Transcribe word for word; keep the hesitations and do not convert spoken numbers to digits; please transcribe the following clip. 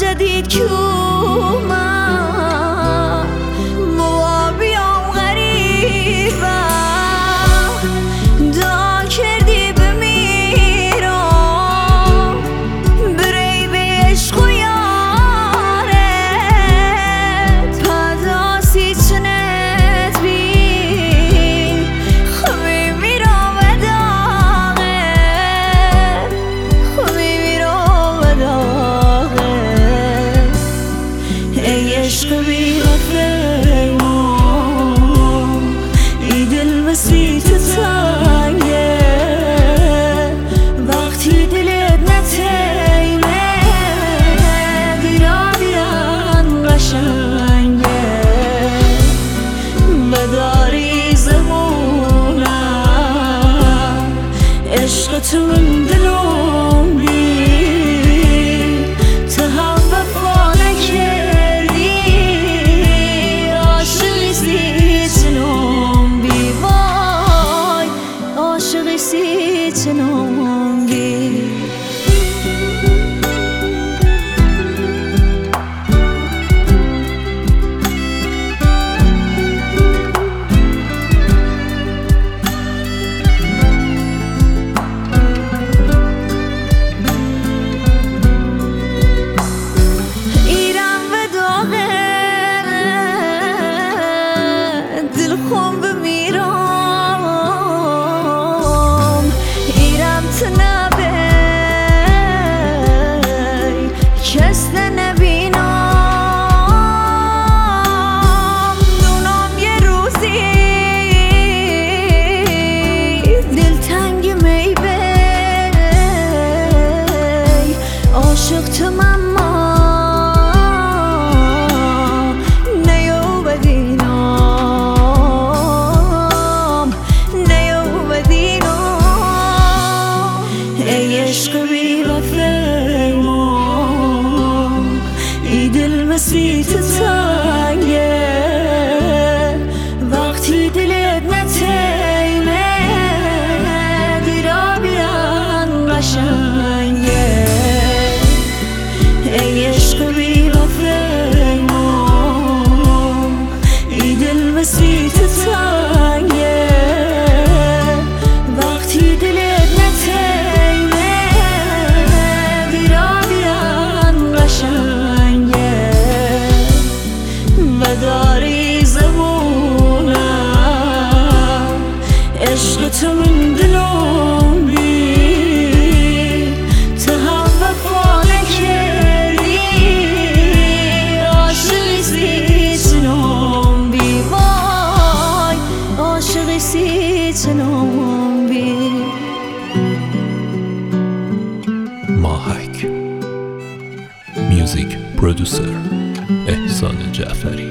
دید که من موابیم غریبم دا کردی بمیرم بری به عشق و یارت پداسی چنت بین خمی میرم و داغت خمی میرم و داغت ای عشق بی غفلمان ای دل مسیح تو تنگه وقتی دلت نتیمه دیرا دیران قشنگه بداری زمونم عشق تو من دلم بی تو هم وفا نکردی عاشقی سی چنم بی وای عاشقی سی چنم بی خون بمیرم ایرم تو نبی کس نبینم دونم یه روزی دلتنگ می بی عاشق تو من عشق بی وفایمان ای دل مسیح تو تنگه وقتی دلت نتیمه دیرا بیان قشنگه ای عشق بی وفایمان ای دل مسیح تو تنگه وقتی دلت داری زمونم عشق تو من دلم بی تو هم وفا نکردی عاشقی سی چنم بی وای عاشقی سی چنم بی ماهک میوزیک پرودوسر احسان جعفری